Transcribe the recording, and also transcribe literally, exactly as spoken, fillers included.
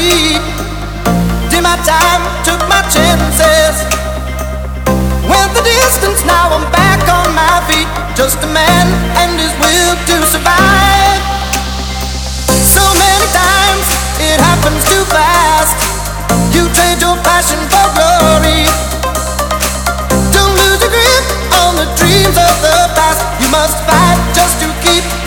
feet. Did my time, took my chances. Went the distance, now I'm back on my feet. Just a man and his will to survive. So many times it happens too fast. You trade your passion for glory. Don't lose your grip on the dreams of the past. You must fight just to keep